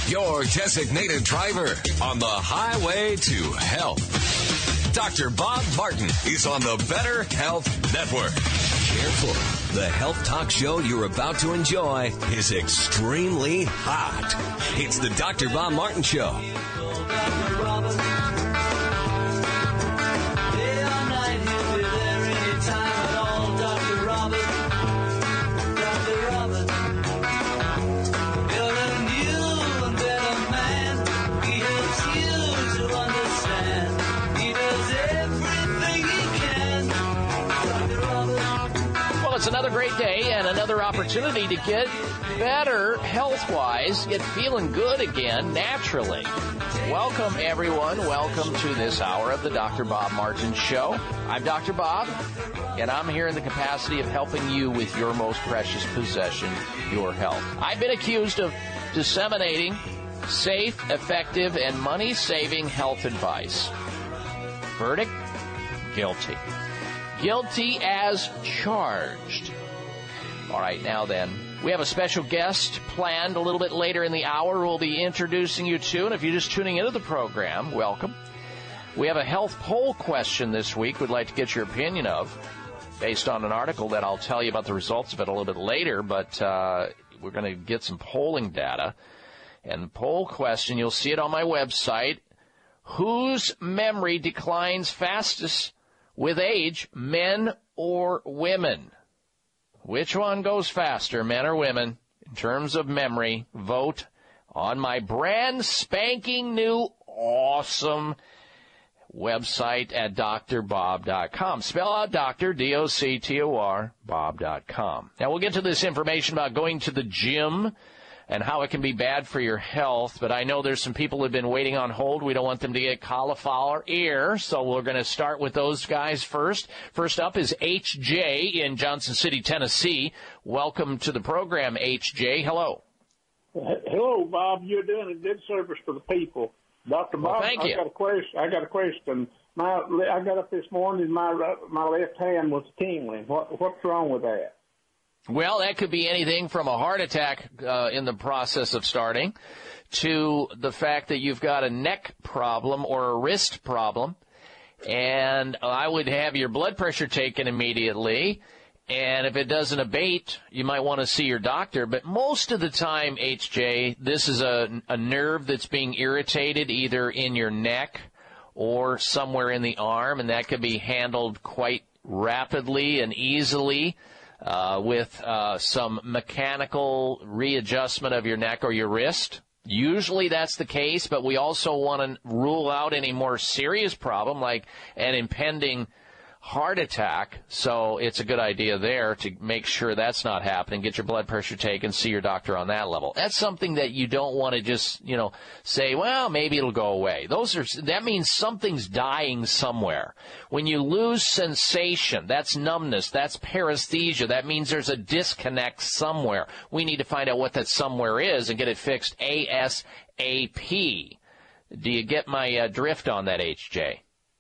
your designated driver on the highway to health. Dr. Bob Martin is on the Better Health Network. Careful. The health talk show you're about to enjoy is extremely hot. It's the Dr. Bob Martin Show. It's another great day and another opportunity to get better health-wise, get feeling good again naturally. Welcome, everyone. Welcome to this hour of the Dr. Bob Martin Show. I'm Dr. Bob, and I'm here in the capacity of helping you with your most precious possession, your health. I've been accused of disseminating safe, effective, and money-saving health advice. Verdict? Guilty. Guilty as charged. All right, now then, we have a special guest planned a little bit later in the hour we'll be introducing you to, and if you're just tuning into the program, welcome. We have a health poll question this week we'd like to get your opinion of, based on an article that I'll tell you about the results of it a little bit later, but we're going to get some polling data. And the poll question, you'll see it on my website, whose memory declines fastest with age, men or women? Which one goes faster, men or women, in terms of memory? Vote on my brand spanking new awesome website at drbob.com. Spell out doctor, D-O-C-T-O-R, bob.com. Now, we'll get to this information about going to the gym and how it can be bad for your health, but I know there's some people who have been waiting on hold. We don't want them to get cauliflower ear, so we're going to start with those guys first. First up is HJ in Johnson City, Tennessee. Welcome to the program, HJ. Hello. Hello, Bob. You're doing a good service for the people. Dr. Bob, well, thank you. I got a question. I got up this morning, my left hand was tingling. What's wrong with that? Well, that could be anything from a heart attack in the process of starting to the fact that you've got a neck problem or a wrist problem. And I would have your blood pressure taken immediately. And if it doesn't abate, you might want to see your doctor. But most of the time, HJ, this is a nerve that's being irritated either in your neck or somewhere in the arm. And that could be handled quite rapidly and easily with some mechanical readjustment of your neck or your wrist. Usually that's the case, but we also want to rule out any more serious problem like an impending heart attack. So it's a good idea there to make sure that's not happening. Get your blood pressure taken, see your doctor on that level. That's something that you don't want to just, say, well, maybe it'll go away. That means something's dying somewhere. When you lose sensation, that's numbness, that's paresthesia. That means there's a disconnect somewhere. We need to find out what that somewhere is and get it fixed ASAP. Do you get my drift on that, HJ?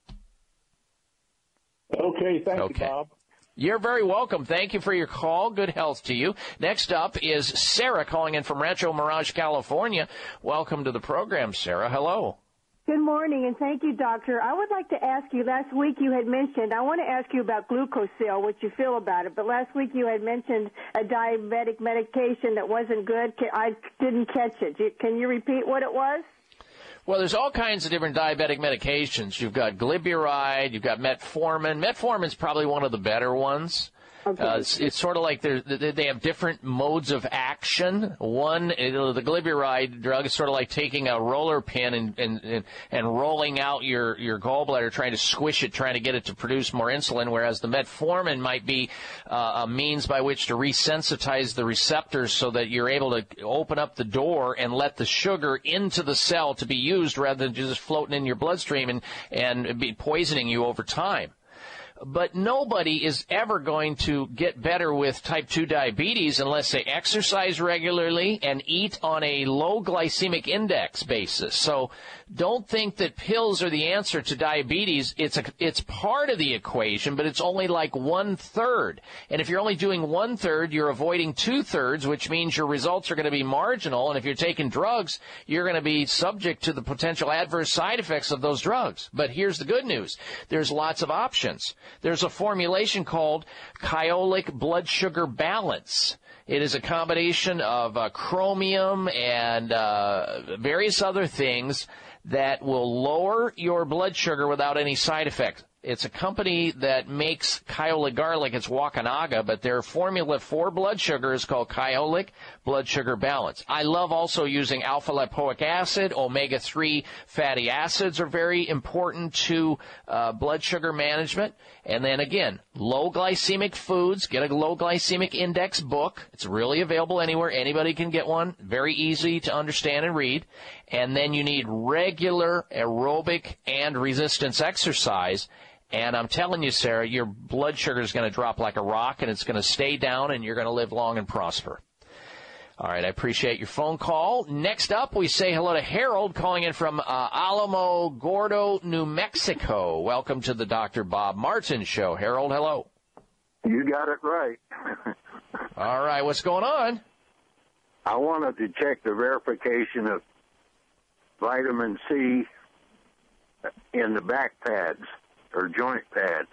Okay, thank you, Bob. You're very welcome. Thank you for your call. Good health to you. Next up is Sarah calling in from Rancho Mirage, California. Welcome to the program, Sarah. Hello. Good morning, and thank you, doctor. I would like to ask you, last week you had mentioned, I want to ask you about Glucosil, what you feel about it, but last week you had mentioned a diabetic medication that wasn't good. I didn't catch it. Can you repeat what it was? Well, there's all kinds of different diabetic medications. You've got glyburide, you've got metformin. Metformin's probably one of the better ones. Okay. It's sort of like they have different modes of action. One, the glyburide drug is sort of like taking a roller pin and rolling out your gallbladder, trying to squish it, trying to get it to produce more insulin, whereas the metformin might be a means by which to resensitize the receptors so that you're able to open up the door and let the sugar into the cell to be used rather than just floating in your bloodstream and be poisoning you over time. But nobody is ever going to get better with type 2 diabetes unless they exercise regularly and eat on a low glycemic index basis. So don't think that pills are the answer to diabetes. It's part of the equation, but it's only like 1/3. And if you're only doing 1/3, you're avoiding 2/3, which means your results are going to be marginal. And if you're taking drugs, you're going to be subject to the potential adverse side effects of those drugs. But here's the good news. There's lots of options. There's a formulation called Kyolic Blood Sugar Balance. It is a combination of chromium and various other things that will lower your blood sugar without any side effects. It's a company that makes Kyolic garlic. It's Wakanaga, but their formula for blood sugar is called Kyolic Blood Sugar Balance. I love also using alpha-lipoic acid. Omega-3 fatty acids are very important to blood sugar management. And then again, low glycemic foods. Get a low glycemic index book. It's really available anywhere. Anybody can get one. Very easy to understand and read. And then you need regular aerobic and resistance exercise. And I'm telling you, Sarah, your blood sugar is going to drop like a rock, and it's going to stay down, and you're going to live long and prosper. All right, I appreciate your phone call. Next up, we say hello to Harold calling in from Alamo Gordo, New Mexico. Welcome to the Dr. Bob Martin Show. Harold, hello. You got it right. All right, what's going on? I wanted to check the verification of vitamin C in the back pads or joint pads.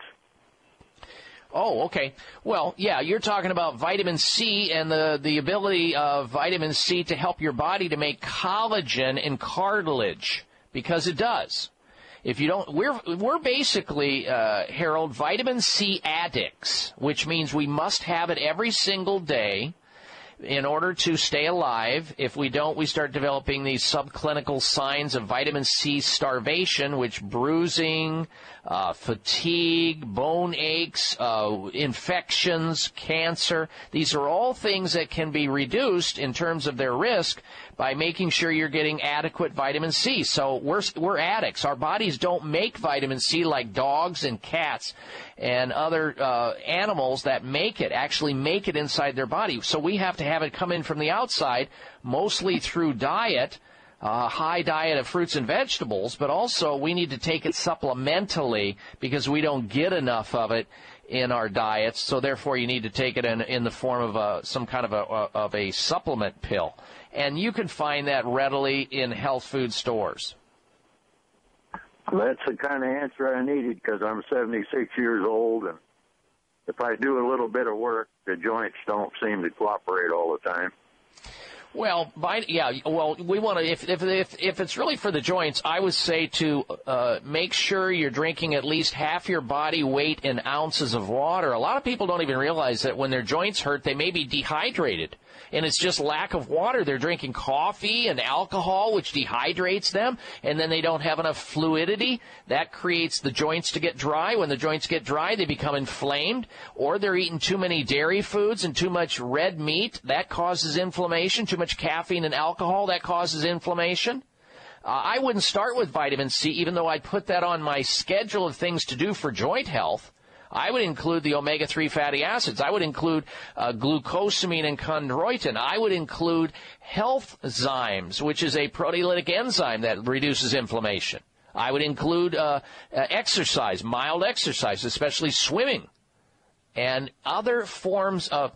Oh, okay. Well, yeah, you're talking about vitamin C and the ability of vitamin C to help your body to make collagen and cartilage, because it does. If you don't, we're basically, Harold, vitamin C addicts, which means we must have it every single day in order to stay alive. If we don't, we start developing these subclinical signs of vitamin C starvation, which bruising, fatigue, bone aches, infections, cancer. These are all things that can be reduced in terms of their risk by making sure you're getting adequate vitamin C. So we're addicts. Our bodies don't make vitamin C like dogs and cats and other animals that actually make it inside their body. So we have to have it come in from the outside, mostly through diet, high diet of fruits and vegetables, but also we need to take it supplementally because we don't get enough of it in our diets. So therefore you need to take it in the form of some kind of a supplement pill. And you can find that readily in health food stores. That's the kind of answer I needed because I'm 76 years old, and if I do a little bit of work, the joints don't seem to cooperate all the time. Well, we want to, if it's really for the joints, I would say to make sure you're drinking at least half your body weight in ounces of water. A lot of people don't even realize that when their joints hurt, they may be dehydrated. And it's just lack of water. They're drinking coffee and alcohol, which dehydrates them, and then they don't have enough fluidity. That creates the joints to get dry. When the joints get dry, they become inflamed, or they're eating too many dairy foods and too much red meat. That causes inflammation. Too much caffeine and alcohol, that causes inflammation. I wouldn't start with vitamin C, even though I'd put that on my schedule of things to do for joint health. I would include the omega-3 fatty acids. I would include glucosamine and chondroitin. I would include health zymes, which is a proteolytic enzyme that reduces inflammation. I would include exercise, mild exercise, especially swimming, and other forms of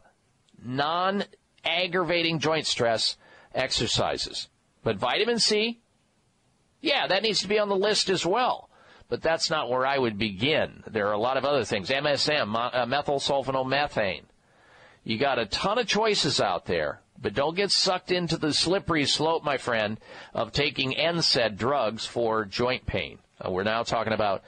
non-aggravating joint stress exercises. But vitamin C, yeah, that needs to be on the list as well. But that's not where I would begin. There are a lot of other things. MSM, methylsulfonomethane. You got a ton of choices out there, but don't get sucked into the slippery slope, my friend, of taking NSAID drugs for joint pain. We're now talking about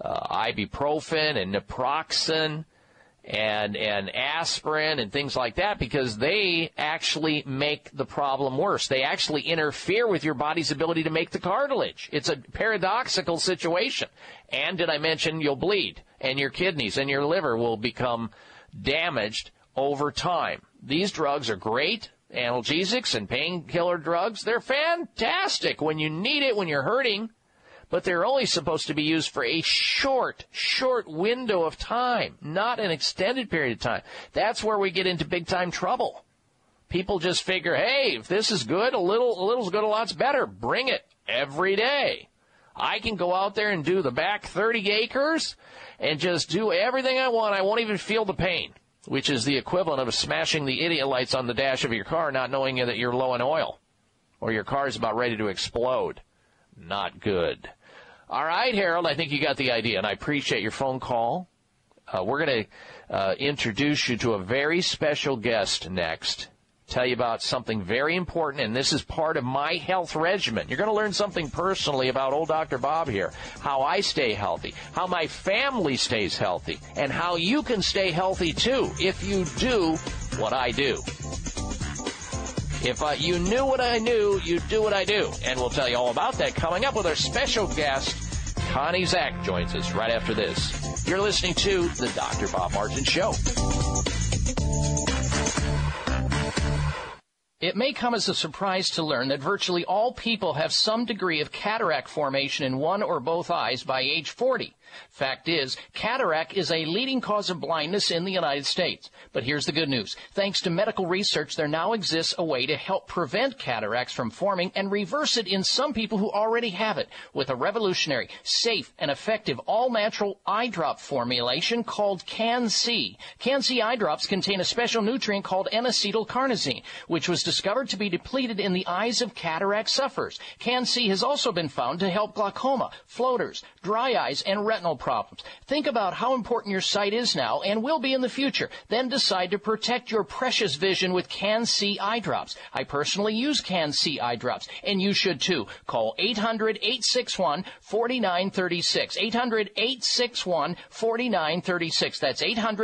ibuprofen and naproxen and aspirin and things like that, because they actually make the problem worse. They actually interfere with your body's ability to make the cartilage. It's a paradoxical situation. And did I mention you'll bleed, and your kidneys and your liver will become damaged over time. These drugs are great, analgesics and painkiller drugs. They're fantastic when you need it, when you're hurting. but they're only supposed to be used for a short window of time, not an extended period of time. That's where we get into big-time trouble. People just figure, hey, if this is good, a little's good, a lot's better. Bring it every day. I can go out there and do the back 30 acres and just do everything I want. I won't even feel the pain, which is the equivalent of smashing the idiot lights on the dash of your car, not knowing that you're low in oil or your car is about ready to explode. Not good. All right, Harold, I think you got the idea, and I appreciate your phone call. We're going to introduce you to a very special guest next. Tell you about something very important, and this is part of my health regimen. You're going to learn something personally about old Dr. Bob here, how I stay healthy, how my family stays healthy, and how you can stay healthy too if you do what I do. If you knew what I knew, you'd do what I do. And we'll tell you all about that coming up with our special guest. Connie Zach joins us right after this. You're listening to The Dr. Bob Martin Show. It may come as a surprise to learn that virtually all people have some degree of cataract formation in one or both eyes by age 40. Fact is, cataract is a leading cause of blindness in the United States. But here's the good news. Thanks to medical research, there now exists a way to help prevent cataracts from forming and reverse it in some people who already have it with a revolutionary, safe, and effective all-natural eye drop formulation called Can-C. Can-C eye drops contain a special nutrient called N-acetylcarnosine, which was discovered to be depleted in the eyes of cataract sufferers. Can-C has also been found to help glaucoma, floaters, dry eyes, and retinal problems. Think about how important your sight is now and will be in the future. Then decide to protect your precious vision with Can-C eye drops. I personally use Can-C eye drops, and you should too. Call 800-861-4936. 800-861-4936. That's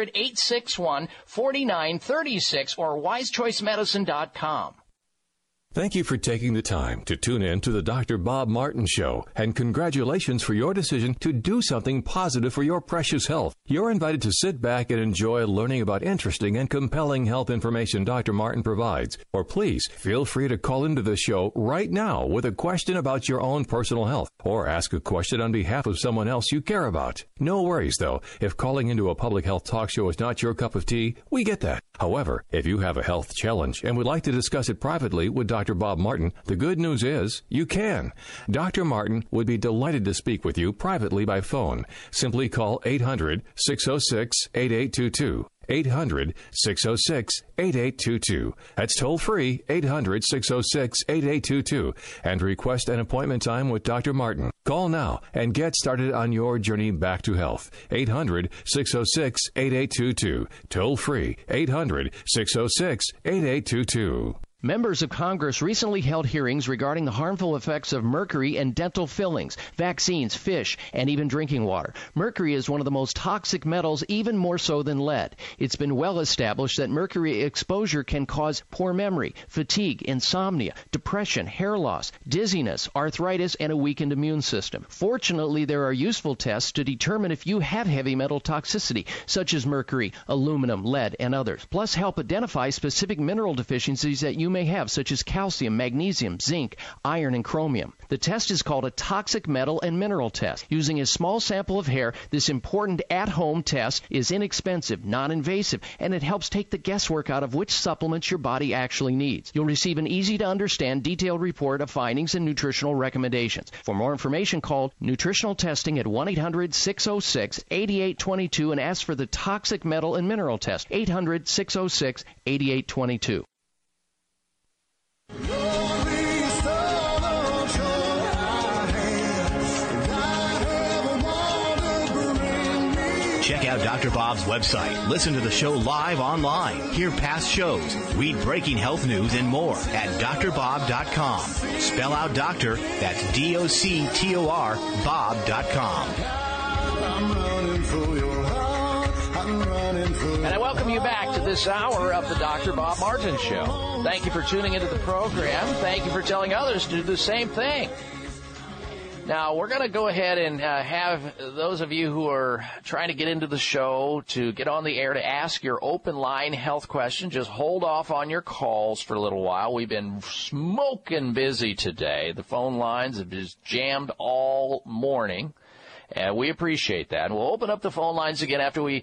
800-861-4936 or wisechoicemedicine.com. Thank you for taking the time to tune in to the Dr. Bob Martin Show, and congratulations for your decision to do something positive for your precious health. You're invited to sit back and enjoy learning about interesting and compelling health information Dr. Martin provides. Or please feel free to call into the show right now with a question about your own personal health, or ask a question on behalf of someone else you care about. No worries, though. If calling into a public health talk show is not your cup of tea, we get that. However, if you have a health challenge and would like to discuss it privately with Dr. Bob Martin, the good news is you can. Dr. Martin would be delighted to speak with you privately by phone. Simply call 800-606-8822. 800-606-8822. That's toll free, 800-606-8822, and request an appointment time with Dr. Martin. Call now and get started on your journey back to health. 800-606-8822. Toll free, 800-606-8822. Members of Congress recently held hearings regarding the harmful effects of mercury in dental fillings, vaccines, fish, and even drinking water. Mercury is one of the most toxic metals, even more so than lead. It's been well established that mercury exposure can cause poor memory, fatigue, insomnia, depression, hair loss, dizziness, arthritis, and a weakened immune system. Fortunately, there are useful tests to determine if you have heavy metal toxicity, such as mercury, aluminum, lead, and others, plus help identify specific mineral deficiencies that you may have, such as calcium, magnesium, zinc, iron, and chromium. The test is called a toxic metal and mineral test. Using a small sample of hair, this important at-home test is inexpensive, non-invasive, and it helps take the guesswork out of which supplements your body actually needs. You'll receive an easy-to-understand, detailed report of findings and nutritional recommendations. For more information, call Nutritional Testing at 1-800-606-8822 and ask for the toxic metal and mineral test. 800-606-8822. Check out Dr. Bob's website. Listen to the show live online. Hear past shows. Read breaking health news and more at drbob.com. Spell out doctor, that's D-O-C-T-O-R, Bob.com. And I welcome you back to this hour of the Dr. Bob Martin Show. Thank you for tuning into the program. Thank you for telling others to do the same thing. Now, we're going to go ahead and have those of you who are trying to get into the show to get on the air to ask your open line health question. Just hold off on your calls for a little while. We've been smoking busy today. The phone lines have just jammed all morning, and we appreciate that. And we'll open up the phone lines again after we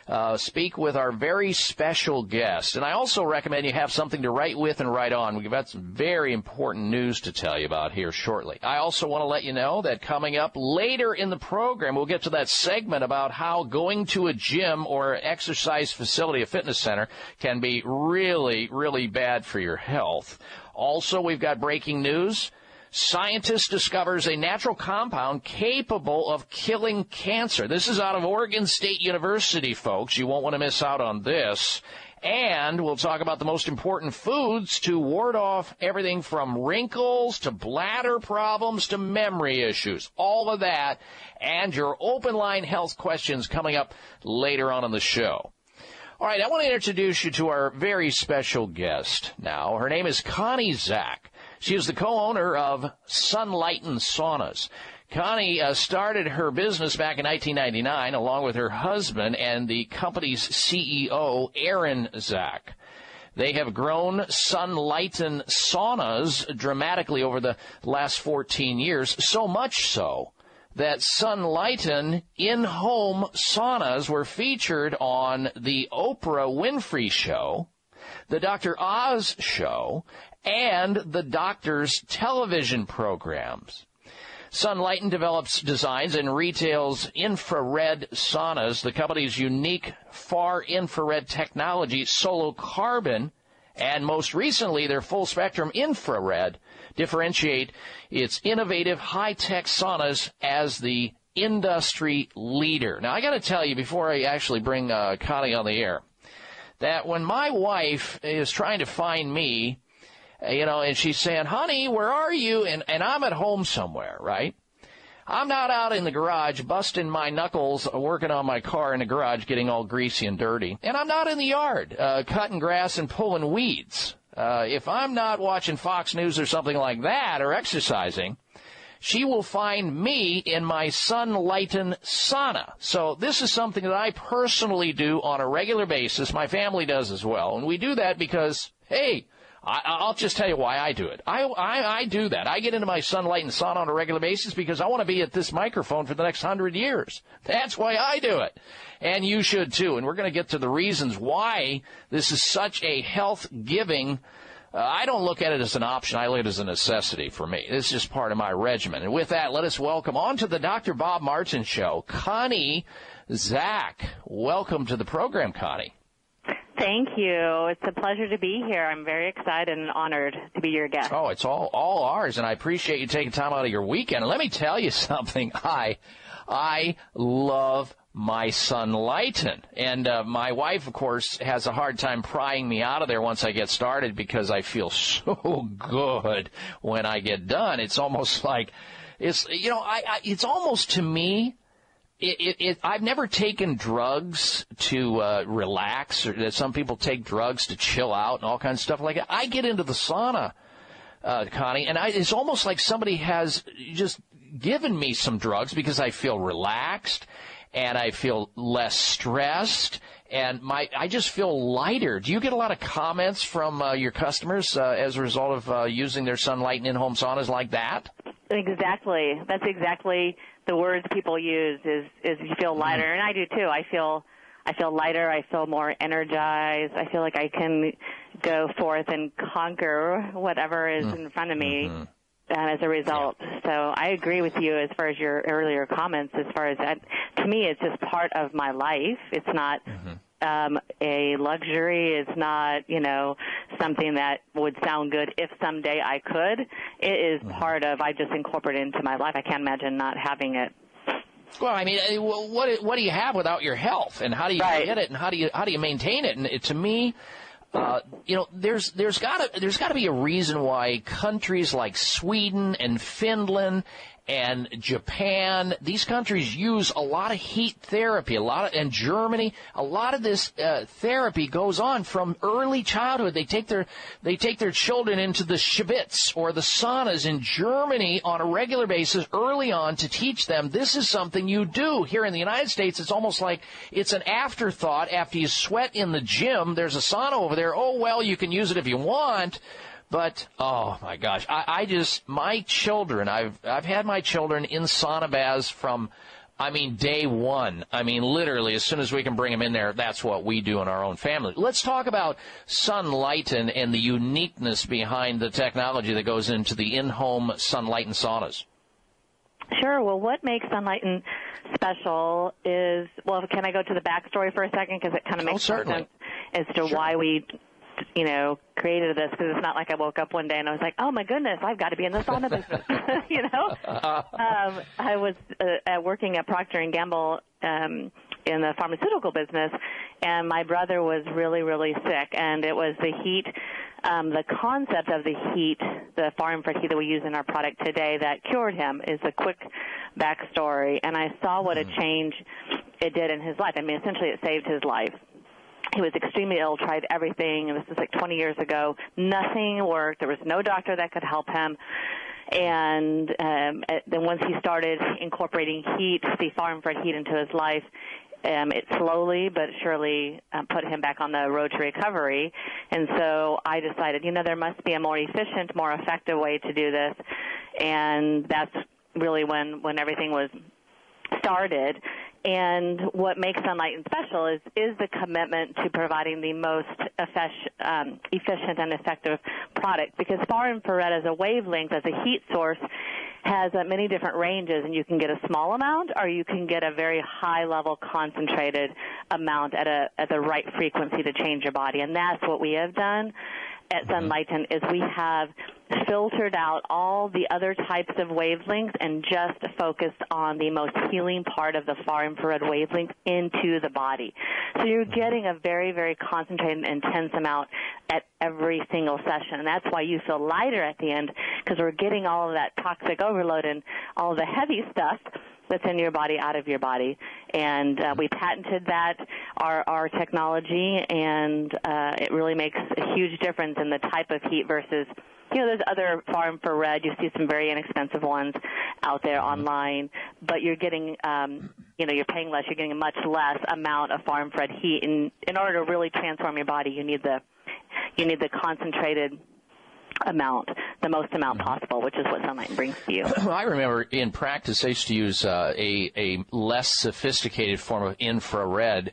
speak with our very special guest. And I also recommend you have something to write with and write on. We've got some very important news to tell you about here shortly. I also want to let you know that coming up later in the program, we'll get to that segment about how going to a gym or exercise facility, a fitness center, can be really, really bad for your health. Also, we've got breaking news. Scientist discovers a natural compound capable of killing cancer. This is out of Oregon State University, folks. You won't want to miss out on this. And we'll talk about the most important foods to ward off everything from wrinkles to bladder problems to memory issues. All of that and your open line health questions coming up later on in the show. All right, I want to introduce you to our very special guest now. Her name is Connie Zak. She is the co-owner of Sunlighten Saunas. Connie started her business back in 1999 along with her husband and the company's CEO, Aaron Zak. They have grown Sunlighten Saunas dramatically over the last 14 years, so much so that Sunlighten in-home saunas were featured on the Oprah Winfrey Show, the Dr. Oz Show, and the doctor's television programs. Sunlighten develops, designs, and retails infrared saunas. The company's unique far infrared technology, Solo Carbon, and most recently their full-spectrum infrared, differentiate its innovative high-tech saunas as the industry leader. Now, I got to tell you, before I actually bring Connie on the air, that when my wife is trying to find me, and she's saying, honey, where are you? And I'm at home somewhere, right? I'm not out in the garage busting my knuckles working on my car in the garage getting all greasy and dirty. And I'm not in the yard cutting grass and pulling weeds. If I'm not watching Fox News or something like that or exercising, she will find me in my Sunlighten sauna. So this is something that I personally do on a regular basis. My family does as well. And we do that because, hey, I'll just tell you why I do it. I do that. I get into my Sunlighten sauna on a regular basis because I want to be at this microphone for the next 100 years. That's why I do it. And you should too. And we're going to get to the reasons why this is such a health-giving. I don't look at it as an option. I look at it as a necessity for me. This is just part of my regimen. And with that, let us welcome on to the Dr. Bob Martin Show, Connie Zak. Welcome to the program, Connie. Thank you. It's a pleasure to be here. I'm very excited and honored to be your guest. Oh, it's all ours, and I appreciate you taking time out of your weekend. And let me tell you something. I love my Sunlighten. And my wife, of course, has a hard time prying me out of there once I get started because I feel so good when I get done. It's almost like, it's almost to me, I've never taken drugs to relax, or some people take drugs to chill out and all kinds of stuff like that. I get into the sauna, Connie, and it's almost like somebody has just given me some drugs because I feel relaxed and I feel less stressed and I just feel lighter. Do you get a lot of comments from your customers as a result of using their Sunlighten in-home saunas like that? Exactly. That's exactly the words people use is you feel lighter, and I do too. I feel lighter. I feel more energized. I feel like I can go forth and conquer whatever is in front of me as a result. Yeah. So I agree with you as far as your earlier comments. As far as that, to me, it's just part of my life. It's not a luxury. It's not, something that would sound good if someday I could. It is part of, I just incorporate it into my life. I can't imagine not having it. Well, I mean, what do you have without your health, and how do you get it, and how do you maintain it? And to me, there's got to be a reason why countries like Sweden and Finland and Japan. These countries use a lot of heat therapy, and Germany. A lot of this therapy goes on from early childhood. They take their children into the Schwitz or the saunas in Germany on a regular basis early on to teach them this is something you do. Here in the United States, it's almost like it's an afterthought. After you sweat in the gym, there's a sauna over there. Oh, well, you can use it if you want. But, oh, my gosh, my children, I've had my children in sauna baths from, day one. Literally, as soon as we can bring them in there, that's what we do in our own family. Let's talk about Sunlighten and the uniqueness behind the technology that goes into the in-home Sunlighten saunas. Sure. Well, what makes Sunlighten special is, can I go to the backstory for a second? Because it kind of makes sense as to why we created this, because it's not like I woke up one day and I was like, oh my goodness, I've got to be in the sauna business. I was working at Procter & Gamble in the pharmaceutical business, and my brother was really, really sick, and it was the heat, the concept of the heat, the far infrared heat that we use in our product today that cured him, is a quick backstory, and I saw what a change it did in his life. Essentially it saved his life. He was extremely ill, tried everything, and this was like 20 years ago. Nothing worked. There was no doctor that could help him. And then once he started incorporating heat, the far infrared heat into his life, it slowly but surely put him back on the road to recovery. And so I decided, there must be a more efficient, more effective way to do this. And that's really when everything was started. And what makes Sunlighten special is the commitment to providing the most efficient and effective product, because far infrared as a wavelength, as a heat source, has many different ranges, and you can get a small amount or you can get a very high-level concentrated amount at the right frequency to change your body. And that's what we have done at Sunlighten, is we have filtered out all the other types of wavelengths and just focused on the most healing part of the far infrared wavelength into the body. So you're getting a very, very concentrated and intense amount at every single session. And that's why you feel lighter at the end, because we're getting all of that toxic overload and all the heavy stuff that's in your body out of your body. And we patented that, our technology, and it really makes a huge difference in the type of heat versus, there's other far infrared. You see some very inexpensive ones out there online, but you're getting, you're paying less. You're getting a much less amount of far infrared heat. And in order to really transform your body, you need the concentrated amount, the most amount possible, which is what Sunlighten brings to you. I remember in practice I used to use a less sophisticated form of infrared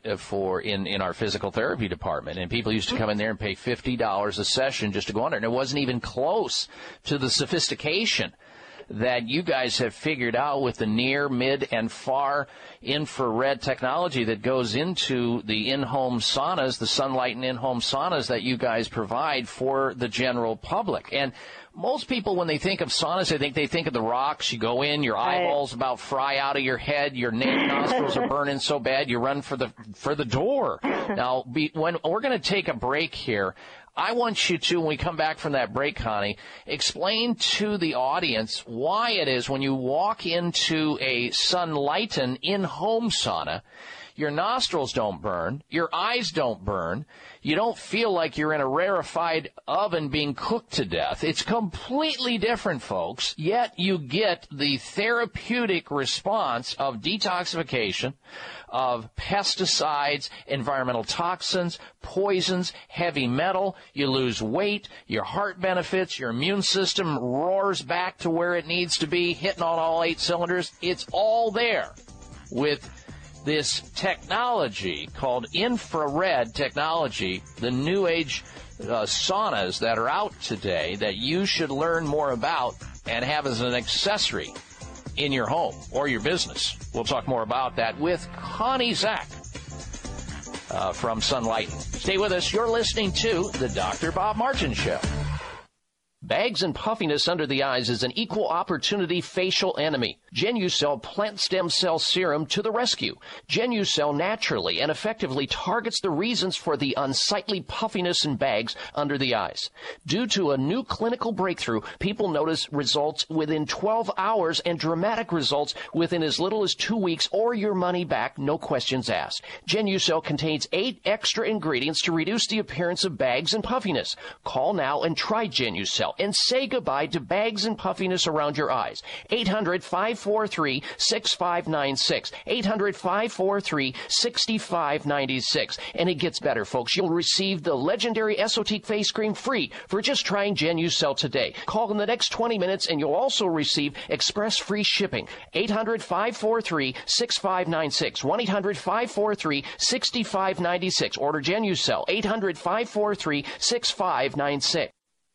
in our physical therapy department, and people used to come in there and pay $50 a session just to go under, and it wasn't even close to the sophistication that you guys have figured out with the near, mid, and far infrared technology that goes into the in-home saunas, the Sunlighten in-home saunas that you guys provide for the general public. And most people, when they think of saunas, they think of the rocks. You go in, your eyeballs about fry out of your head, your nostrils are burning so bad you run for the door. Now, when we're going to take a break here, I want you to, when we come back from that break, Connie, explain to the audience why it is when you walk into a Sunlighten in-home sauna, your nostrils don't burn, your eyes don't burn, you don't feel like you're in a rarefied oven being cooked to death. It's completely different, folks, yet you get the therapeutic response of detoxification, of pesticides, environmental toxins, poisons, heavy metal. You lose weight, your heart benefits, your immune system roars back to where it needs to be, hitting on all 8 cylinders. It's all there with this technology called infrared technology, the new age saunas that are out today that you should learn more about and have as an accessory in your home or your business. We'll talk more about that with Connie Zak from Sunlighten. Stay with us. You're listening to The Dr. Bob Martin Show. Bags and puffiness under the eyes is an equal opportunity facial enemy. Genucell plant stem cell serum to the rescue. Genucell naturally and effectively targets the reasons for the unsightly puffiness and bags under the eyes. Due to a new clinical breakthrough, people notice results within 12 hours and dramatic results within as little as 2 weeks or your money back, no questions asked. Genucell contains 8 extra ingredients to reduce the appearance of bags and puffiness. Call now and try Genucell and say goodbye to bags and puffiness around your eyes. 800-543-6596. 800-543-6596. And it gets better, folks. You'll receive the legendary Esotique face cream free for just trying Genucell today. Call in the next 20 minutes and you'll also receive express free shipping. 800-543-6596. 1-800-543-6596. Order Genucell. 800-543-6596.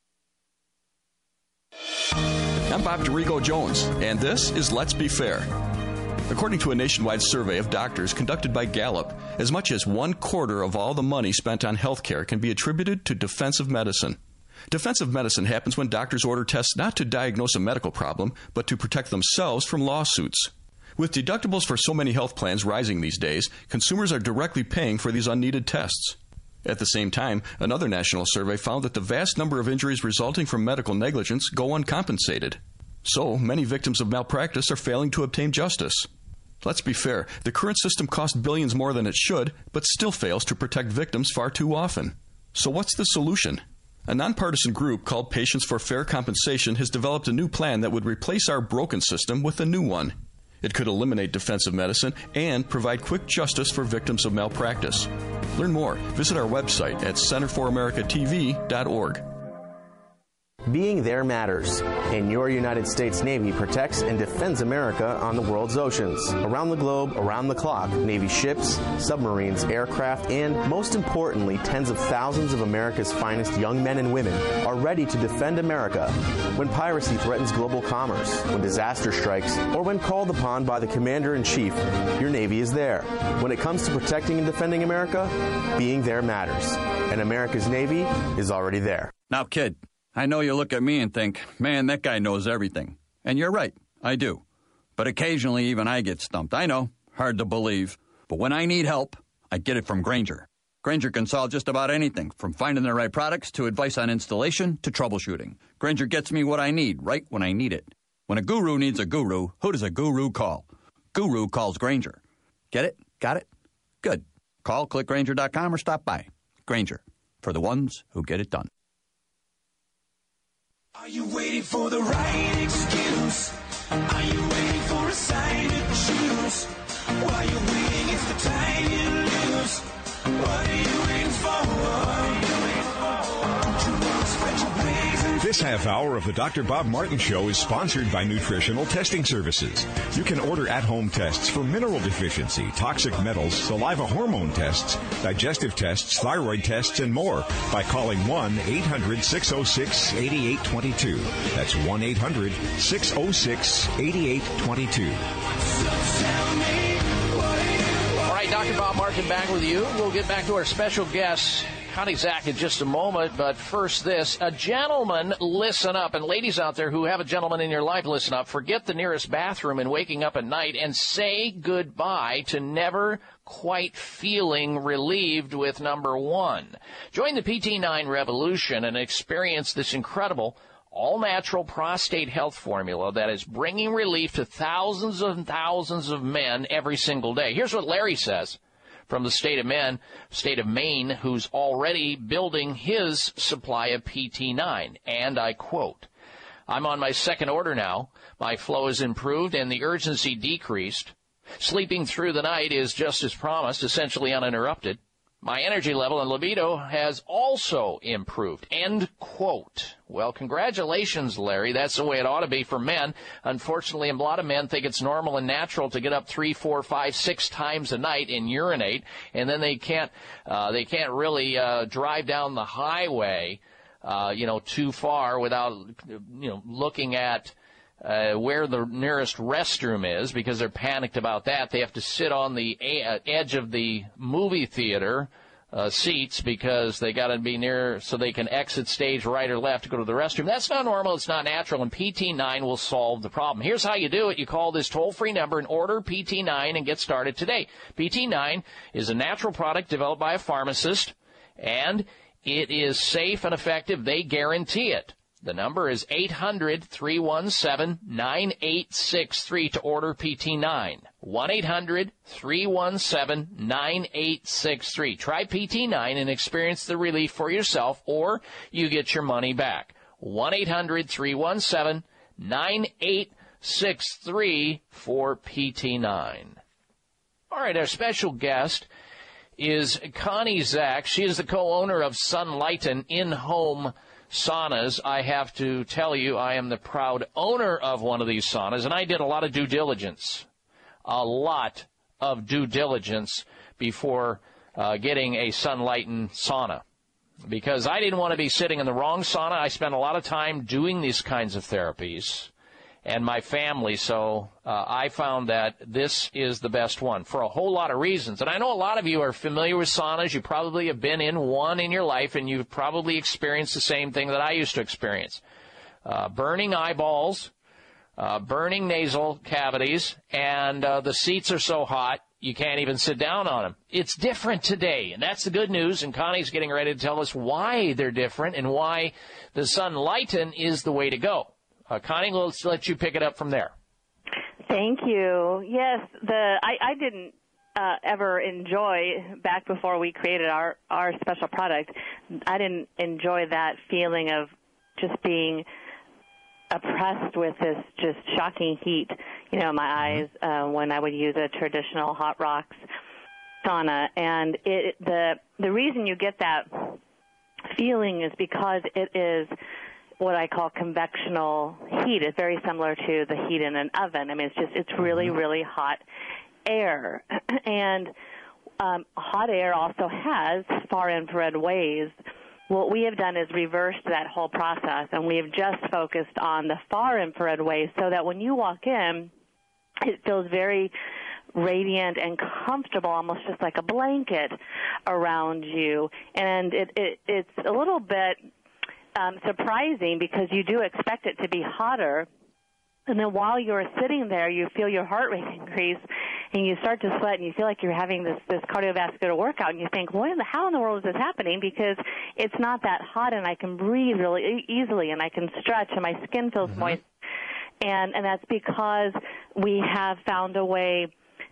I'm Bob Dorigo Jones, and this is Let's Be Fair. According to a nationwide survey of doctors conducted by Gallup, as much as 1/4 of all the money spent on health care can be attributed to defensive medicine. Defensive medicine happens when doctors order tests not to diagnose a medical problem, but to protect themselves from lawsuits. With deductibles for so many health plans rising these days, consumers are directly paying for these unneeded tests. At the same time, another national survey found that the vast number of injuries resulting from medical negligence go uncompensated. So, many victims of malpractice are failing to obtain justice. Let's be fair, the current system costs billions more than it should, but still fails to protect victims far too often. So what's the solution? A nonpartisan group called Patients for Fair Compensation has developed a new plan that would replace our broken system with a new one. It could eliminate defensive medicine and provide quick justice for victims of malpractice. Learn more. Visit our website at centerforamericatv.org. Being there matters, and your United States Navy protects and defends America on the world's oceans. Around the globe, around the clock, Navy ships, submarines, aircraft, and, most importantly, tens of thousands of America's finest young men and women are ready to defend America when piracy threatens global commerce, when disaster strikes, or when called upon by the Commander-in-Chief. Your Navy is there. When it comes to protecting and defending America, being there matters, and America's Navy is already there. Now, kid, I know you look at me and think, man, that guy knows everything. And you're right, I do. But occasionally even I get stumped. I know, hard to believe. But when I need help, I get it from Grainger. Grainger can solve just about anything, from finding the right products to advice on installation to troubleshooting. Grainger gets me what I need right when I need it. When a guru needs a guru, who does a guru call? Guru calls Grainger. Get it? Got it? Good. Call clickgrainger.com or stop by. Grainger, for the ones who get it done. Are you waiting for the right excuse? Are you waiting for a sign to choose? While you're waiting, it's the time you lose. What are you waiting for? Don't you want to spread your wings and This half hour of the Dr. Bob Martin Show is sponsored by Nutritional Testing Services. You can order at-home tests for mineral deficiency, toxic metals, saliva hormone tests, digestive tests, thyroid tests, and more by calling 1-800-606-8822. That's 1-800-606-8822. All right, Dr. Bob Martin back with you. We'll get back to our special guest, Connie Zach, in just a moment, but first this. A gentleman, listen up, and ladies out there who have a gentleman in your life, listen up. Forget the nearest bathroom and waking up at night and say goodbye to never quite feeling relieved with number one. Join the PT9 revolution and experience this incredible all-natural prostate health formula that is bringing relief to thousands and thousands of men every single day. Here's what Larry says from the state of Maine, who's already building his supply of PT9. And I quote, "I'm on my second order now. My flow is improved and the urgency decreased. Sleeping through the night is just as promised, essentially uninterrupted. My energy level and libido has also improved." End quote. Well, congratulations, Larry. That's the way it ought to be for men. Unfortunately, a lot of men think it's normal and natural to get up 3, 4, 5, 6 times a night and urinate, and then they can't really drive down the highway, too far without, looking at where the nearest restroom is, because they're panicked about that. They have to sit on the edge of the movie theater seats because they got to be near so they can exit stage right or left to go to the restroom. That's not normal. It's not natural, and PT9 will solve the problem. Here's how you do it. You call this toll-free number and order PT9 and get started today. PT9 is a natural product developed by a pharmacist, and it is safe and effective. They guarantee it. The number is 800-317-9863 to order PT9. 1-800-317-9863. Try PT9 and experience the relief for yourself, or you get your money back. 1-800-317-9863 for PT9. All right, our special guest is Connie Zach. She is the co-owner of Sunlighten in-home saunas. I have to tell you, I am the proud owner of one of these saunas, and I did a lot of due diligence before getting a Sunlighten sauna, because I didn't want to be sitting in the wrong sauna. I spent a lot of time doing these kinds of therapies, and my family, so I found that this is the best one for a whole lot of reasons. And I know a lot of you are familiar with saunas. You probably have been in one in your life, and you've probably experienced the same thing that I used to experience. Burning eyeballs, burning nasal cavities, and the seats are so hot you can't even sit down on them. It's different today, and that's the good news, and Connie's getting ready to tell us why they're different and why the Sunlighten is the way to go. Connie, let's let you pick it up from there. Thank you. Yes, I didn't ever enjoy, back before we created our special product, I didn't enjoy that feeling of just being oppressed with this just shocking heat, in my eyes when I would use a traditional hot rocks sauna. And the reason you get that feeling is because it is what I call convectional heat. It's very similar to the heat in an oven. I mean, it's really, really hot air. And hot air also has far infrared waves. What we have done is reversed that whole process, and we have just focused on the far infrared waves so that when you walk in, it feels very radiant and comfortable, almost just like a blanket around you. And it's a little bit surprising because you do expect it to be hotter, and then while you're sitting there, you feel your heart rate increase, and you start to sweat, and you feel like you're having this cardiovascular workout, and you think, how in the world is this happening? Because it's not that hot, and I can breathe really easily, and I can stretch, and my skin feels moist, and that's because we have found a way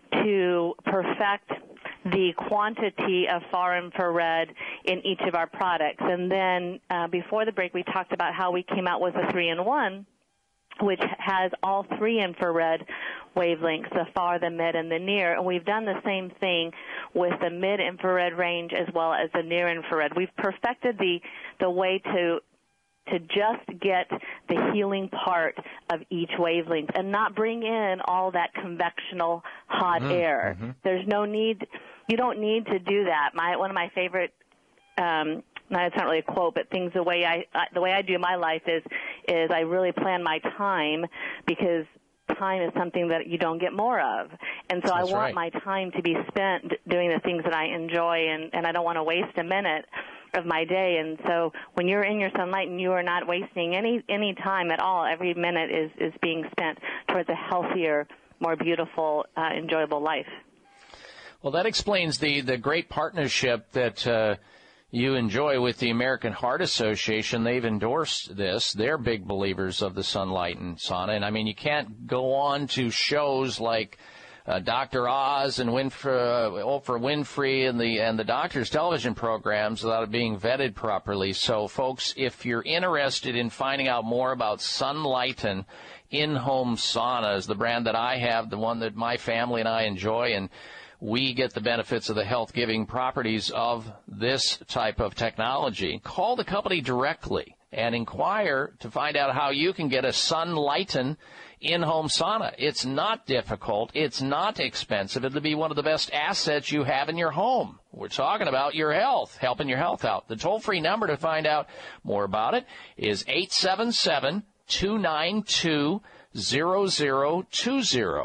to perfect the quantity of far infrared in each of our products. And then before the break, we talked about how we came out with a 3-in-1, which has all 3 infrared wavelengths, the far, the mid, and the near. And we've done the same thing with the mid-infrared range as well as the near-infrared. We've perfected the way to just get the healing part of each wavelength and not bring in all that convectional hot air. There's no need. You don't need to do that. One of my favorite, it's not really a quote, but things the way I do my life is I really plan my time, because time is something that you don't get more of. And so I want my time to be spent doing the things that I enjoy, and I don't want to waste a minute of my day. And so when you're in your Sunlighten, you are not wasting any time at all. Every minute is being spent towards a healthier, more beautiful, enjoyable life. Well, that explains the great partnership that you enjoy with the American Heart Association. They've endorsed this. They're big believers of the Sunlighten sauna. And, I mean, you can't go on to shows like Dr. Oz and Oprah Winfrey and the doctor's television programs without it being vetted properly. So, folks, if you're interested in finding out more about Sunlighten in-home saunas, the brand that I have, the one that my family and I enjoy, and we get the benefits of the health-giving properties of this type of technology, call the company directly and inquire to find out how you can get a Sunlighten in-home sauna. It's not difficult. It's not expensive. It'll be one of the best assets you have in your home. We're talking about your health, helping your health out. The toll-free number to find out more about it is 877-292-0020.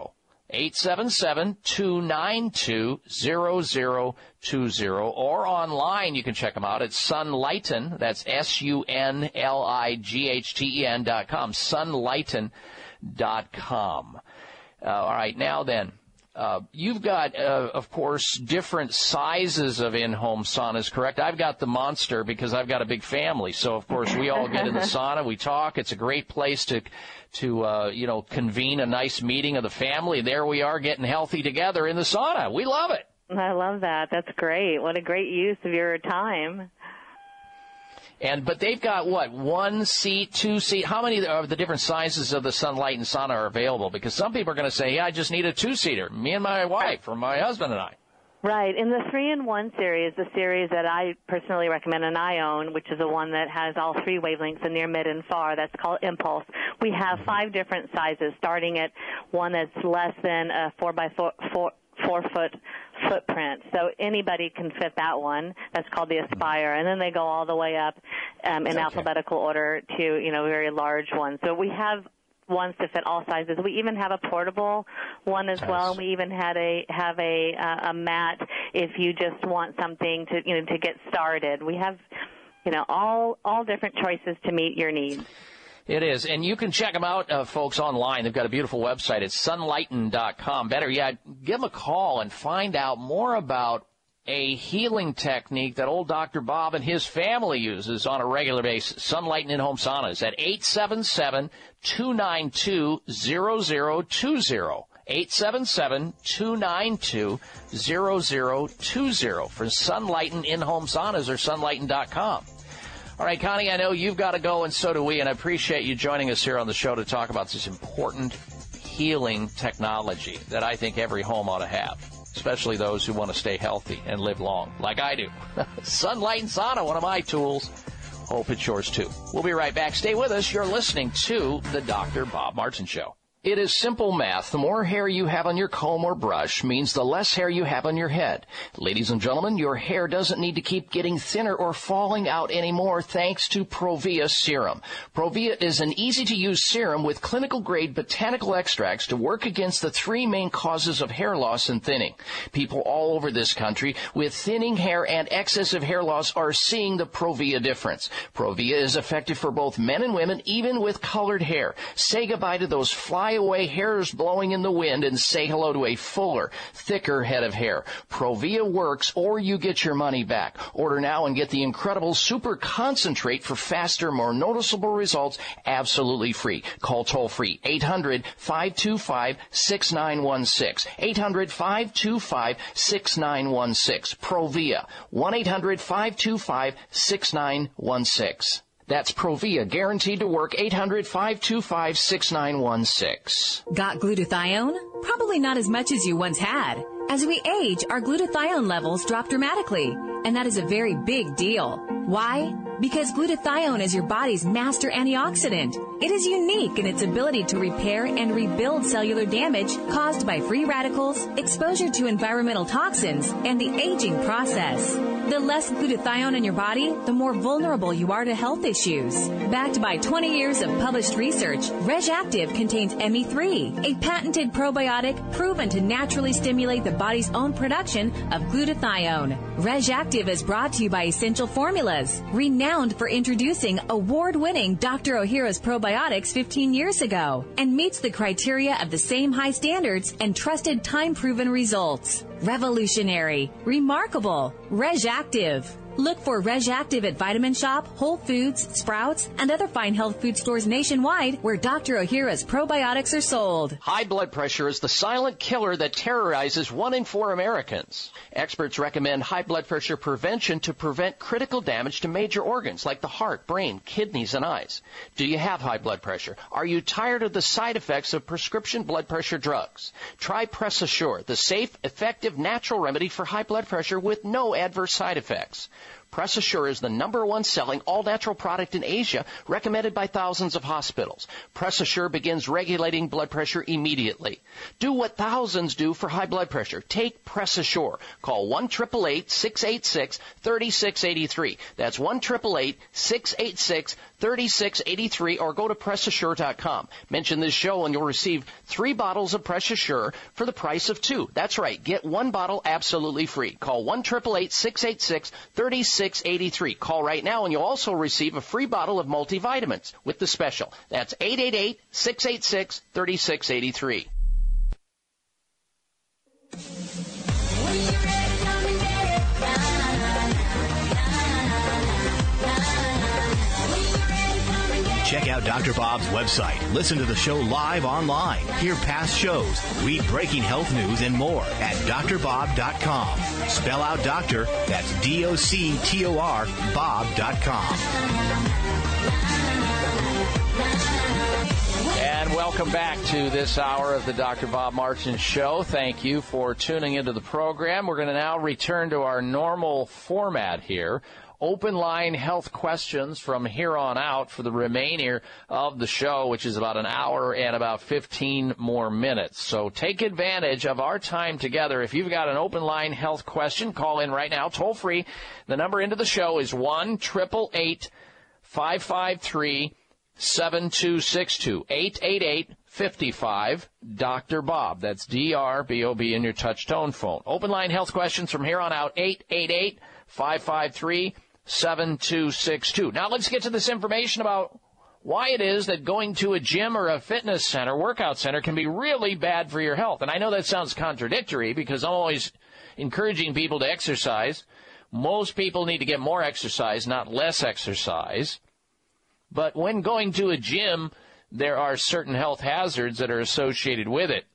877-292-0020. Or online, you can check them out at Sunlighten. That's SUNLIGHTEN.com. Sunlighten.com. All right, now then. You've got, of course, different sizes of in-home saunas, correct? I've got the monster because I've got a big family. So, of course, we all get in the sauna. We talk. It's a great place to convene a nice meeting of the family. There we are getting healthy together in the sauna. We love it. I love that. That's great. What a great use of your time. But they've got, what, 1 seat, 2 seat? How many of the different sizes of the Sunlighten sauna are available? Because some people are going to say, yeah, I just need a 2-seater, me and my wife, or my husband and I. Right. In the 3-in-1 series, the series that I personally recommend and I own, which is the one that has all 3 wavelengths, the near, mid, and far, that's called Impulse. We have 5 different sizes, starting at one that's less than a 4-foot footprint. So anybody can fit that one. That's called the Aspire. And then they go all the way up in alphabetical order to, very large ones. So we have ones to fit all sizes. We even have a portable one as well. We even have a mat if you just want something to get started. We have, all different choices to meet your needs. It is, and you can check them out, folks, online. They've got a beautiful website. It's sunlighten.com. Better yet, give them a call and find out more about a healing technique that old Dr. Bob and his family uses on a regular basis. Sunlighten in-home saunas at 877-292-0020. 877-292-0020 for Sunlighten in-home saunas or sunlighten.com. All right, Connie, I know you've got to go, and so do we, and I appreciate you joining us here on the show to talk about this important healing technology that I think every home ought to have, especially those who want to stay healthy and live long, like I do. Sunlighten sauna, one of my tools. Hope it's yours, too. We'll be right back. Stay with us. You're listening to The Dr. Bob Martin Show. It is simple math. The more hair you have on your comb or brush means the less hair you have on your head. Ladies and gentlemen, your hair doesn't need to keep getting thinner or falling out anymore thanks to Provia Serum. Provia is an easy-to-use serum with clinical-grade botanical extracts to work against the 3 main causes of hair loss and thinning. People all over this country with thinning hair and excessive hair loss are seeing the Provia difference. Provia is effective for both men and women, even with colored hair. Say goodbye to those flyaway hairs blowing in the wind and say hello to a fuller, thicker head of hair. Provia works or you get your money back. Order now and get the incredible super concentrate for faster, more noticeable results absolutely free. Call toll-free 800-525-6916. 800-525-6916. Provia. 1-800-525-6916. That's Provia, guaranteed to work. 800-525-6916. Got glutathione? Probably not as much as you once had. As we age, our glutathione levels drop dramatically, and that is a very big deal. Why? Because glutathione is your body's master antioxidant. It is unique in its ability to repair and rebuild cellular damage caused by free radicals, exposure to environmental toxins, and the aging process. The less glutathione in your body, the more vulnerable you are to health issues. Backed by 20 years of published research, RegActive contains ME3, a patented probiotic proven to naturally stimulate the body's own production of glutathione. RegActive is brought to you by Essential Formulas, renowned for introducing award-winning Dr. Ohhira's probiotics 15 years ago, and meets the criteria of the same high standards and trusted time-proven results. Revolutionary, remarkable, RegActive. Look for RegActive at Vitamin Shop, Whole Foods, Sprouts, and other fine health food stores nationwide where Dr. Ohhira's probiotics are sold. High blood pressure is the silent killer that terrorizes 1 in 4 Americans. Experts recommend high blood pressure prevention to prevent critical damage to major organs like the heart, brain, kidneys, and eyes. Do you have high blood pressure? Are you tired of the side effects of prescription blood pressure drugs? Try PressAssure, the safe, effective, natural remedy for high blood pressure with no adverse side effects. Press Assure is the #1 selling all-natural product in Asia, recommended by thousands of hospitals. Press Assure begins regulating blood pressure immediately. Do what thousands do for high blood pressure. Take Press Assure. Call 1-888-686-3683. That's 1-888-686-3683, or go to PressAssure.com. Mention this show and you'll receive 3 bottles of Press Assure for the price of 2. That's right. Get 1 bottle absolutely free. Call 1-888-686-3683. Call right now and you'll also receive a free bottle of multivitamins with the special. That's 888-686-3683. Check out Dr. Bob's website. Listen to the show live online. Hear past shows. Read breaking health news and more at drbob.com. Spell out doctor. That's DOCTOR Bob.com. And welcome back to this hour of the Dr. Bob Martin Show. Thank you for tuning into the program. We're going to now return to our normal format here. Open line health questions from here on out for the remainder of the show, which is about an hour and about 15 more minutes. So take advantage of our time together. If you've got an open line health question, call in right now, toll free. The number into the show is 1-888-553-7262, 888-55 Dr. Bob. That's DRBOB in your touch tone phone. Open line health questions from here on out, 888-553-7262. Now let's get to this information about why it is that going to a gym or a fitness center, workout center, can be really bad for your health. And I know that sounds contradictory because I'm always encouraging people to exercise. Most people need to get more exercise, not less exercise. But when going to a gym, there are certain health hazards that are associated with it.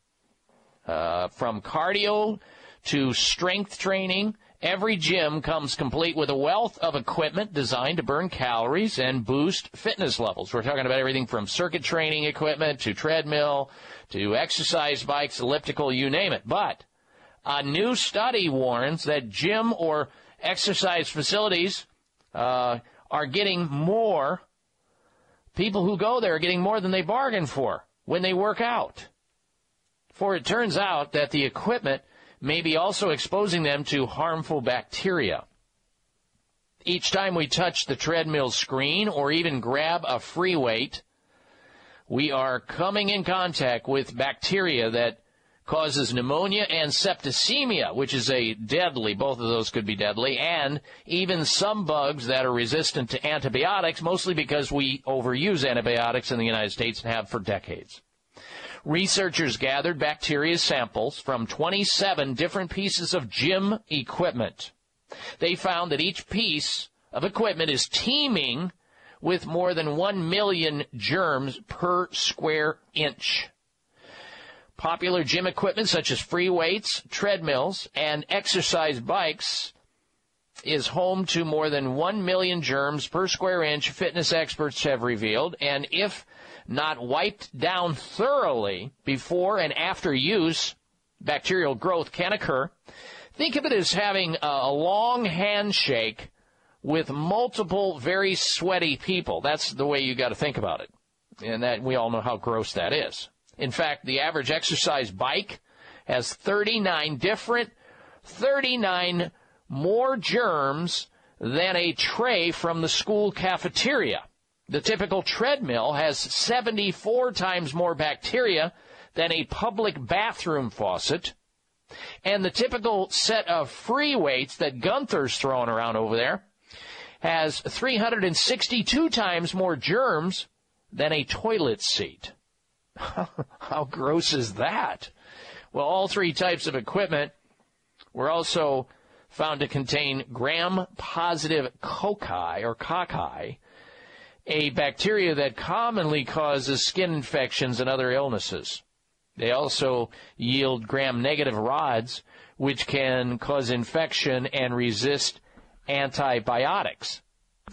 From cardio to strength training, every gym comes complete with a wealth of equipment designed to burn calories and boost fitness levels. We're talking about everything from circuit training equipment to treadmill to exercise bikes, elliptical, you name it. But a new study warns that gym or exercise facilities are getting more. People who go there are getting more than they bargained for when they work out. For it turns out that the equipment may be also exposing them to harmful bacteria. Each time we touch the treadmill screen or even grab a free weight, we are coming in contact with bacteria that causes pneumonia and septicemia, which is both of those could be deadly, and even some bugs that are resistant to antibiotics, mostly because we overuse antibiotics in the United States and have for decades. Researchers gathered bacteria samples from 27 different pieces of gym equipment. They found that each piece of equipment is teeming with more than 1 million germs per square inch. Popular gym equipment such as free weights, treadmills, and exercise bikes is home to more than 1 million germs per square inch, fitness experts have revealed, and if not wiped down thoroughly before and after use, bacterial growth can occur. Think of it as having a long handshake with multiple very sweaty people. That's the way you got to think about it. And that we all know how gross that is. In fact, the average exercise bike has 39 more germs than a tray from the school cafeteria. The typical treadmill has 74 times more bacteria than a public bathroom faucet. And the typical set of free weights that Gunther's throwing around over there has 362 times more germs than a toilet seat. How gross is that? Well, all three types of equipment were also found to contain gram-positive cocci, a bacteria that commonly causes skin infections and other illnesses. They also yield gram-negative rods, which can cause infection and resist antibiotics.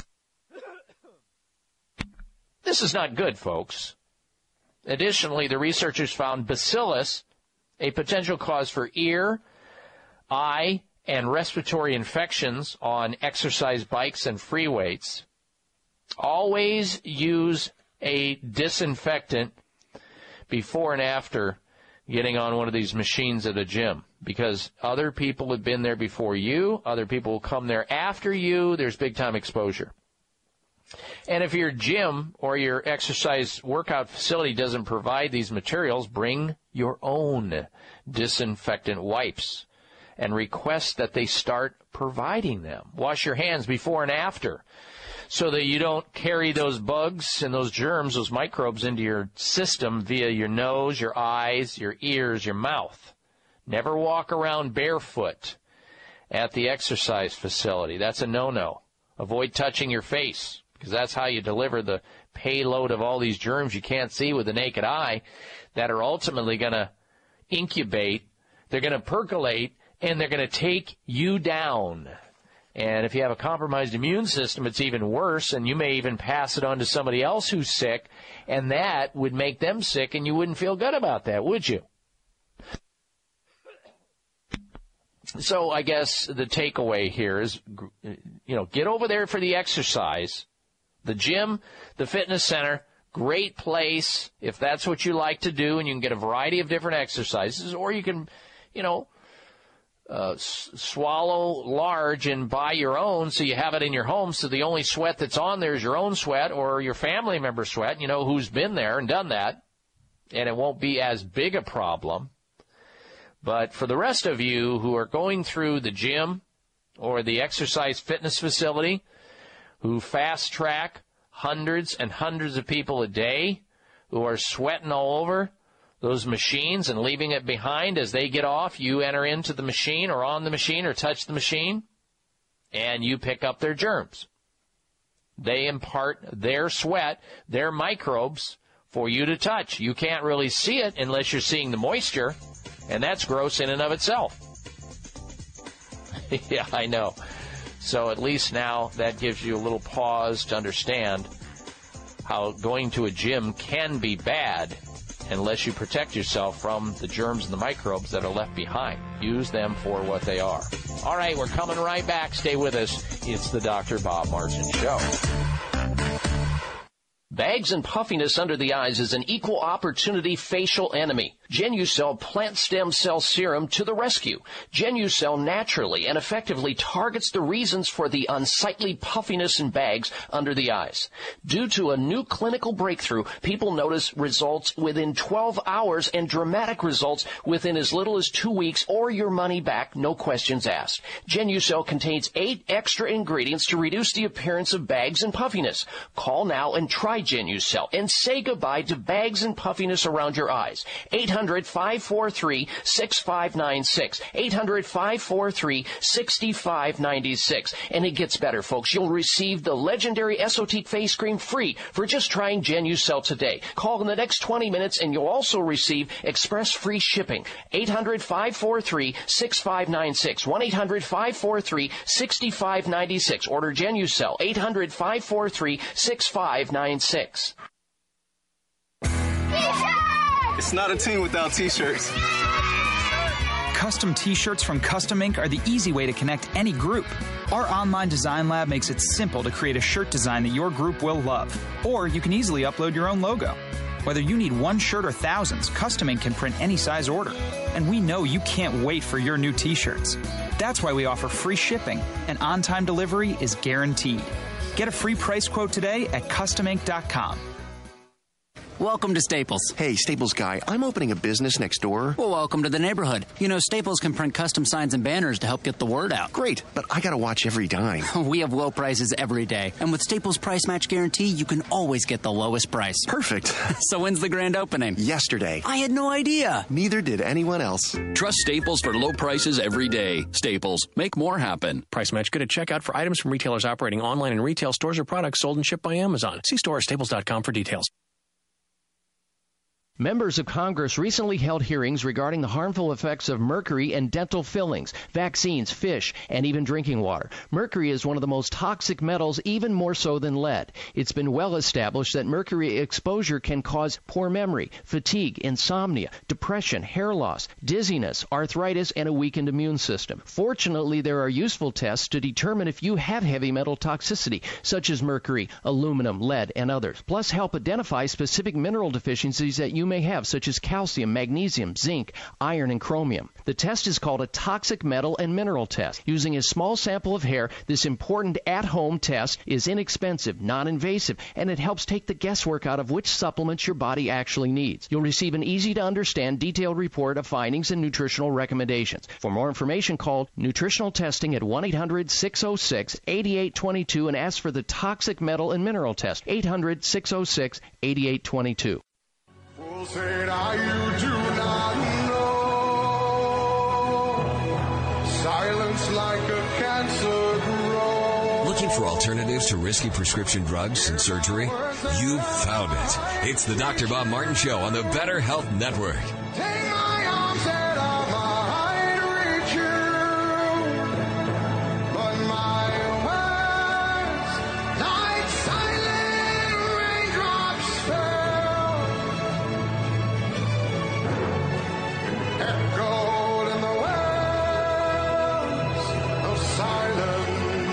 This is not good, folks. Additionally, the researchers found bacillus, a potential cause for ear, eye, and respiratory infections on exercise bikes and free weights, always use a disinfectant before and after getting on one of these machines at a gym, because other people have been there before you, other people will come there after you, there's big-time exposure. And if your gym or your exercise workout facility doesn't provide these materials, bring your own disinfectant wipes and request that they start providing them. Wash your hands before and after so that you don't carry those bugs and those germs, those microbes into your system via your nose, your eyes, your ears, your mouth. Never walk around barefoot at the exercise facility. That's a no-no. Avoid touching your face, because that's how you deliver the payload of all these germs you can't see with the naked eye that are ultimately going to incubate, they're going to percolate, and they're going to take you down. And if you have a compromised immune system, it's even worse, and you may even pass it on to somebody else who's sick, and that would make them sick, and you wouldn't feel good about that, would you? So I guess the takeaway here is, get over there for the exercise. The gym, the fitness center, great place if that's what you like to do, and you can get a variety of different exercises, or you can, swallow large and buy your own so you have it in your home, so the only sweat that's on there is your own sweat or your family member sweat. You know who's been there and done that, and it won't be as big a problem. But for the rest of you who are going through the gym or the exercise fitness facility, who fast track hundreds and hundreds of people a day, who are sweating all over those machines and leaving it behind as they get off, you enter into the machine or on the machine or touch the machine, and you pick up their germs. They impart their sweat, their microbes, for you to touch. You can't really see it unless you're seeing the moisture, and that's gross in and of itself. Yeah, I know. So at least now that gives you a little pause to understand how going to a gym can be bad unless you protect yourself from the germs and the microbes that are left behind. Use them for what they are. All right, we're coming right back. Stay with us. It's the Dr. Bob Martin Show. Bags and puffiness under the eyes is an equal opportunity facial enemy. Genucell Plant Stem Cell Serum to the rescue. Genucell naturally and effectively targets the reasons for the unsightly puffiness and bags under the eyes. Due to a new clinical breakthrough, people notice results within 12 hours and dramatic results within as little as 2 weeks, or your money back, no questions asked. Genucell contains 8 extra ingredients to reduce the appearance of bags and puffiness. Call now and try Genucell and say goodbye to bags and puffiness around your eyes. 800-543-6596. 800-543-6596. And it gets better, folks. You'll receive the legendary Esotique face cream free for just trying Genucell today. Call in the next 20 minutes and you'll also receive express free shipping. 800-543-6596. 1-800-543-6596. Order Genucell. 800-543-6596. It's not a team without T-shirts. Custom T-shirts from Custom Ink are the easy way to connect any group. Our online design lab makes it simple to create a shirt design that your group will love. Or you can easily upload your own logo. Whether you need one shirt or thousands, Custom Ink can print any size order. And we know you can't wait for your new T-shirts. That's why we offer free shipping, and on-time delivery is guaranteed. Get a free price quote today at CustomInk.com. Welcome to Staples. Hey, Staples guy, I'm opening a business next door. Well, welcome to the neighborhood. You know, Staples can print custom signs and banners to help get the word out. Great, but I gotta watch every dime. We have low prices every day. And with Staples Price Match Guarantee, you can always get the lowest price. Perfect. So when's the grand opening? Yesterday. I had no idea. Neither did anyone else. Trust Staples for low prices every day. Staples. Make more happen. Price match good at checkout for items from retailers operating online in retail stores or products sold and shipped by Amazon. See store or staples.com for details. Members of Congress recently held hearings regarding the harmful effects of mercury and dental fillings, vaccines, fish, and even drinking water. Mercury is one of the most toxic metals, even more so than lead. It's been well established that mercury exposure can cause poor memory, fatigue, insomnia, depression, hair loss, dizziness, arthritis, and a weakened immune system. Fortunately, there are useful tests to determine if you have heavy metal toxicity, such as mercury, aluminum, lead, and others. Plus, help identify specific mineral deficiencies that you may have, such as calcium, magnesium, zinc, iron, and chromium. The test is called a toxic metal and mineral test. Using a small sample of hair, this important at-home test is inexpensive, non-invasive, and it helps take the guesswork out of which supplements your body actually needs. You'll receive an easy-to-understand, detailed report of findings and nutritional recommendations. For more information, call Nutritional Testing at 1-800-606-8822 and ask for the toxic metal and mineral test. 800-606-8822. Say now you do not know. Silence like a cancer grows. Looking for alternatives to risky prescription drugs and surgery? You've found it. It's the Dr. Bob Martin Show on the Better Health Network. Take my arms and I might reach you, but my words like silent raindrops fell. Echoed in the wells of silence.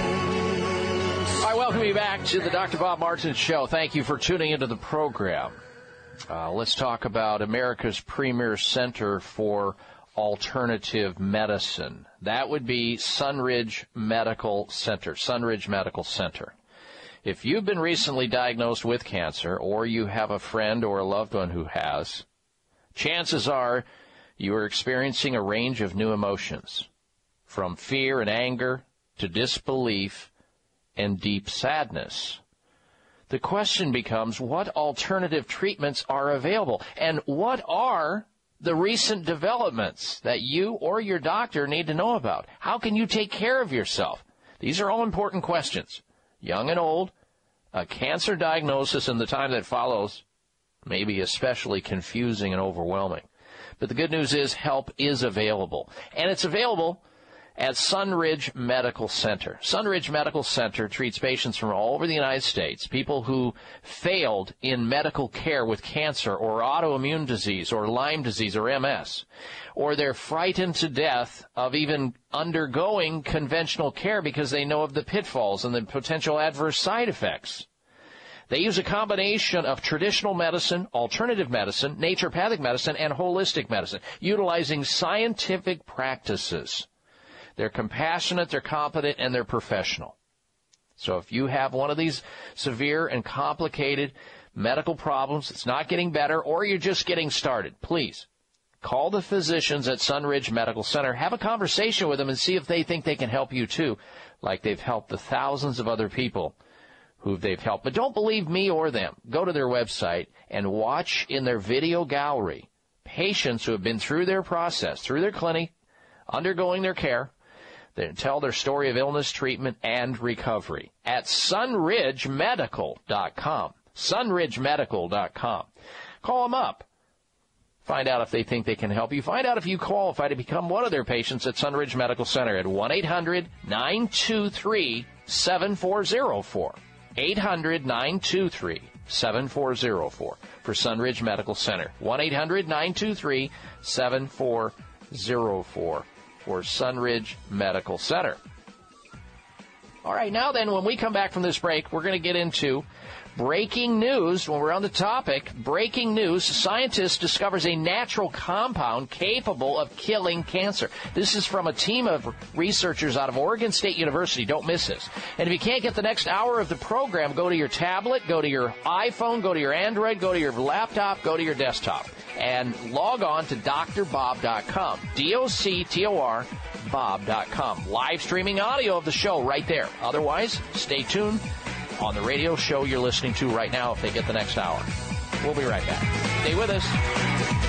I welcome you back to the Dr. Bob Martin Show. Thank you for tuning into the program. Let's talk about America's premier center for alternative medicine. That would be Sunridge Medical Center. Sunridge Medical Center. If you've been recently diagnosed with cancer, or you have a friend or a loved one who has, chances are you are experiencing a range of new emotions, from fear and anger to disbelief and deep sadness. The question becomes, what alternative treatments are available? And what are the recent developments that you or your doctor need to know about? How can you take care of yourself? These are all important questions. Young and old, a cancer diagnosis and the time that follows may be especially confusing and overwhelming. But the good news is help is available. And it's available at Sunridge Medical Center. Sunridge Medical Center treats patients from all over the United States, people who failed in medical care with cancer or autoimmune disease or Lyme disease or MS, or they're frightened to death of even undergoing conventional care because they know of the pitfalls and the potential adverse side effects. They use a combination of traditional medicine, alternative medicine, naturopathic medicine, and holistic medicine, utilizing scientific practices. They're compassionate, they're competent, and they're professional. So if you have one of these severe and complicated medical problems that's not getting better, or you're just getting started, please call the physicians at Sunridge Medical Center. Have a conversation with them and see if they think they can help you too, like they've helped the thousands of other people who they've helped. But don't believe me or them. Go to their website and watch in their video gallery patients who have been through their process, through their clinic, undergoing their care. They tell their story of illness, treatment, and recovery at sunridgemedical.com. Sunridgemedical.com. Call them up. Find out if they think they can help you. Find out if you qualify to become one of their patients at Sunridge Medical Center at 1-800-923-7404. 800-923-7404 for Sunridge Medical Center. 1-800-923-7404. for Sunridge Medical Center. All right, now then, when we come back from this break, we're going to get into breaking news. When we're on the topic, breaking news, scientist discovers a natural compound capable of killing cancer. This is from a team of researchers out of Oregon State University. Don't miss this. And if you can't get the next hour of the program, go to your tablet, go to your iPhone, go to your Android, go to your laptop, go to your desktop, and log on to drbob.com. DOCTOR Bob.com. Live streaming audio of the show right there. Otherwise, stay tuned on the radio show you're listening to right now if they get the next hour. We'll be right back. Stay with us.